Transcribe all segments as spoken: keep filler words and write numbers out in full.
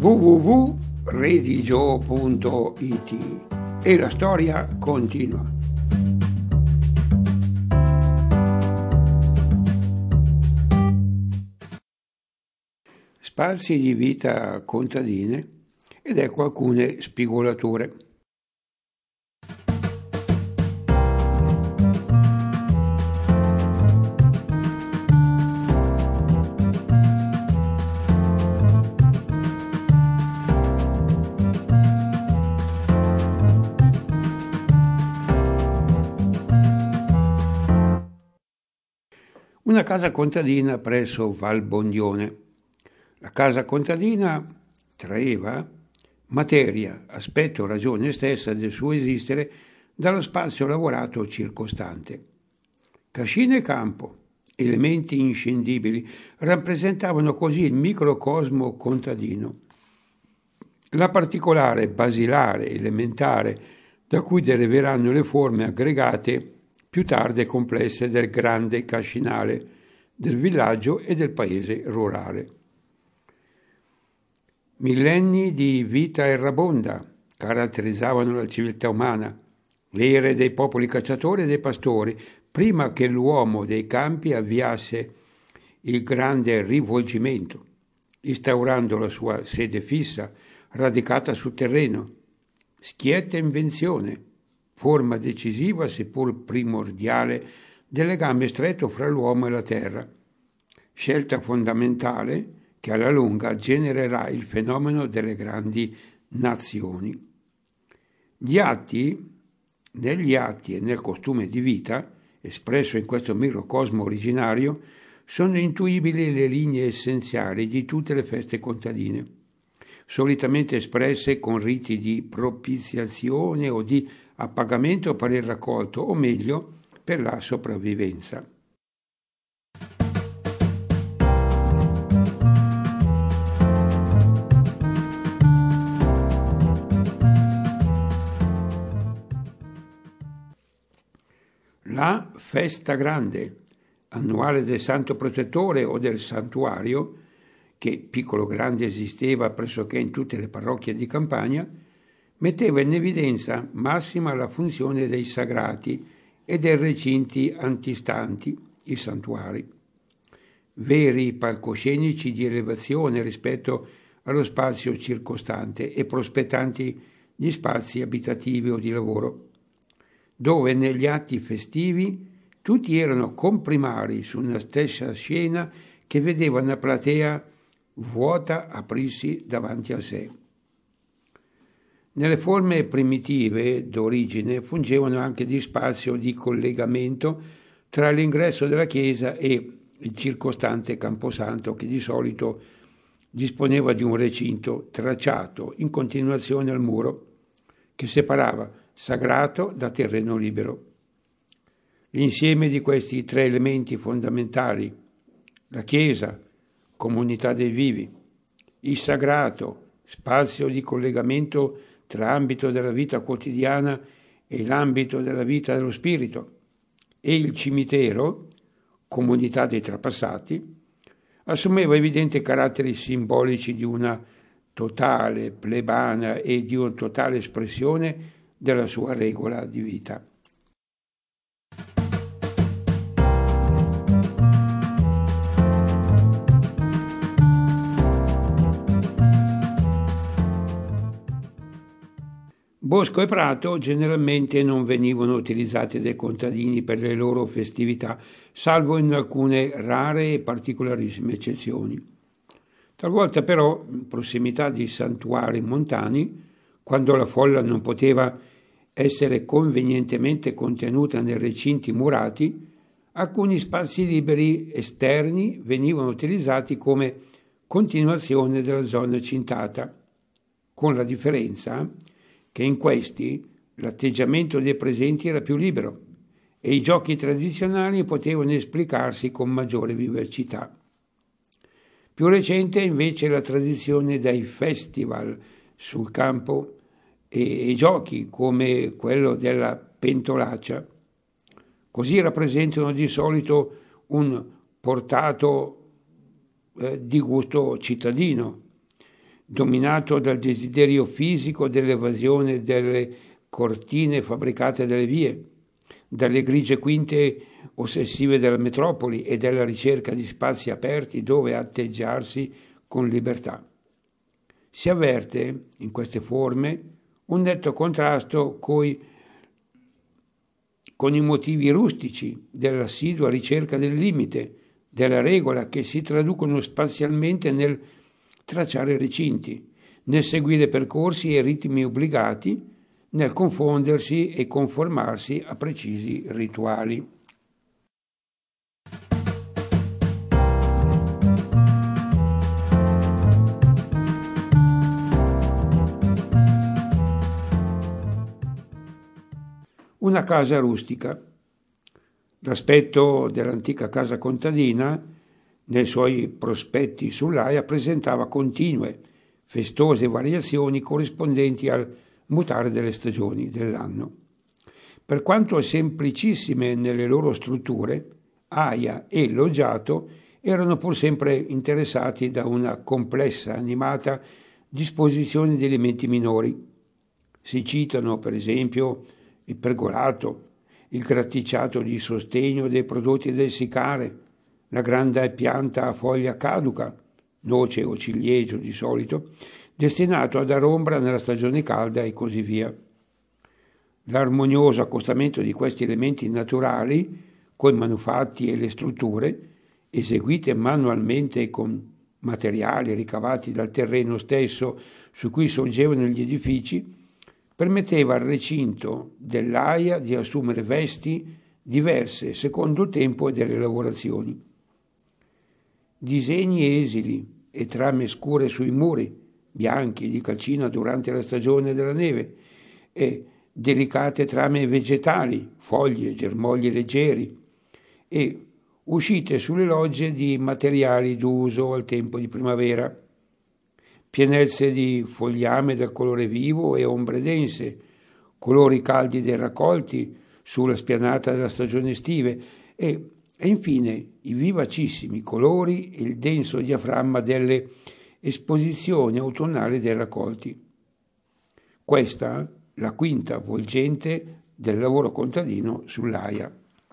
w w w punto redigio punto i t e la storia continua. Spazi di vita contadine ed ecco alcune spigolature. Una casa contadina presso Val Bondione. La casa contadina traeva materia, aspetto, ragione stessa del suo esistere dallo spazio lavorato circostante. Cascina e campo, elementi inscindibili, rappresentavano così il microcosmo contadino. La particolare, basilare, elementare, da cui deriveranno le forme aggregate più tarde e complesse del grande cascinale, del villaggio e del paese rurale. Millenni di vita errabonda caratterizzavano la civiltà umana, le ere dei popoli cacciatori e dei pastori, prima che l'uomo dei campi avviasse il grande rivolgimento, instaurando la sua sede fissa, radicata sul terreno. Schietta invenzione, forma decisiva seppur primordiale del legame stretto fra l'uomo e la terra, scelta fondamentale che alla lunga genererà il fenomeno delle grandi nazioni. Gli atti, negli atti e nel costume di vita, espresso in questo microcosmo originario, sono intuibili le linee essenziali di tutte le feste contadine, solitamente espresse con riti di propiziazione o di appagamento per il raccolto, o meglio, per la sopravvivenza. La festa grande, annuale del santo protettore o del santuario, che piccolo grande esisteva pressoché in tutte le parrocchie di campagna, metteva in evidenza massima la funzione dei sagrati e dei recinti antistanti, i santuari, veri palcoscenici di elevazione rispetto allo spazio circostante e prospettanti gli spazi abitativi o di lavoro, dove negli atti festivi tutti erano comprimari su una stessa scena che vedeva una platea vuota aprirsi davanti a sé. Nelle forme primitive d'origine fungevano anche di spazio di collegamento tra l'ingresso della chiesa e il circostante camposanto, che di solito disponeva di un recinto tracciato in continuazione al muro che separava sagrato da terreno libero. L'insieme di questi tre elementi fondamentali, la chiesa, comunità dei vivi, il sagrato, spazio di collegamento tra ambito della vita quotidiana e l'ambito della vita dello spirito, e il cimitero, comunità dei trapassati, assumeva evidenti caratteri simbolici di una totale, plebana e di una totale espressione della sua regola di vita. Bosco e prato generalmente non venivano utilizzati dai contadini per le loro festività, salvo in alcune rare e particolarissime eccezioni. Talvolta però, in prossimità di santuari montani, quando la folla non poteva essere convenientemente contenuta nei recinti murati, alcuni spazi liberi esterni venivano utilizzati come continuazione della zona cintata, con la differenza che in questi l'atteggiamento dei presenti era più libero e i giochi tradizionali potevano esplicarsi con maggiore vivacità. Più recente invece la tradizione dei festival sul campo e, e giochi come quello della pentolaccia. Così rappresentano di solito un portato eh, di gusto cittadino, dominato dal desiderio fisico dell'evasione delle cortine fabbricate dalle vie, dalle grigie quinte ossessive della metropoli e dalla ricerca di spazi aperti dove atteggiarsi con libertà. Si avverte in queste forme un netto contrasto coi, con i motivi rustici dell'assidua ricerca del limite, della regola, che si traducono spazialmente nel tracciare recinti, nel seguire percorsi e ritmi obbligati, nel confondersi e conformarsi a precisi rituali. Una casa rustica. L'aspetto dell'antica casa contadina, nei suoi prospetti sull'Aia, presentava continue, festose variazioni corrispondenti al mutare delle stagioni dell'anno. Per quanto semplicissime nelle loro strutture, Aia e Loggiato erano pur sempre interessati da una complessa, animata disposizione di elementi minori. Si citano, per esempio, il pergolato, il graticciato di sostegno dei prodotti del sicare, la grande pianta a foglia caduca, noce o ciliegio di solito, destinato a dar ombra nella stagione calda e così via. L'armonioso accostamento di questi elementi naturali coi manufatti e le strutture, eseguite manualmente con materiali ricavati dal terreno stesso su cui sorgevano gli edifici, permetteva al recinto dell'Aia di assumere vesti diverse secondo il tempo delle lavorazioni. Disegni esili e trame scure sui muri, bianchi di calcina durante la stagione della neve, e delicate trame vegetali, foglie, germogli leggeri, e uscite sulle logge di materiali d'uso al tempo di primavera, pienezze di fogliame dal colore vivo e ombre dense, colori caldi dei raccolti sulla spianata della stagione estive e, e infine i vivacissimi colori e il denso diaframma delle esposizioni autunnali dei raccolti. Questa la quinta volgente del lavoro contadino sull'Aia.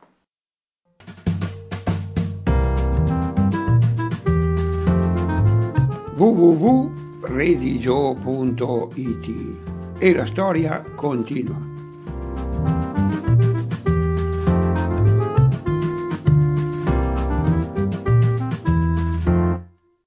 w w w punto redigio punto i t e la storia continua.